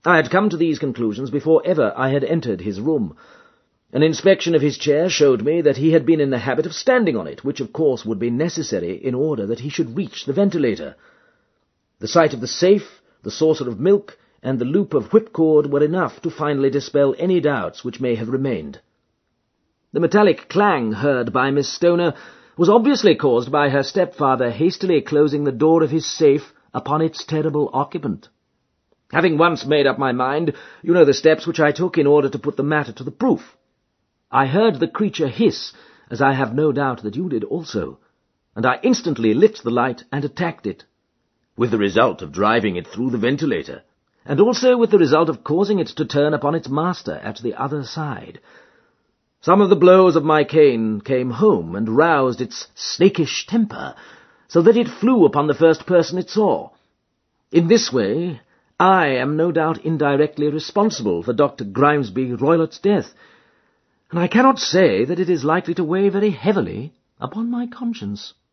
I had come to these conclusions before ever I had entered his room. An inspection of his chair showed me that he had been in the habit of standing on it, which of course would be necessary in order that he should reach the ventilator. The sight of the safe, the saucer of milk, and the loop of whipcord were enough to finally dispel any doubts which may have remained. The metallic clang heard by Miss Stoner was obviously caused by her stepfather hastily closing the door of his safe upon its terrible occupant. Having once made up my mind, you know the steps which I took in order to put the matter to the proof. I heard the creature hiss, as I have no doubt that you did also, and I instantly lit the light and attacked it, with the result of driving it through the ventilator, and also with the result of causing it to turn upon its master at the other side. Some of the blows of my cane came home and roused its snakish temper, so that it flew upon the first person it saw. In this way, I am no doubt indirectly responsible for Dr. Grimesby Roylott's death, and I cannot say that it is likely to weigh very heavily upon my conscience.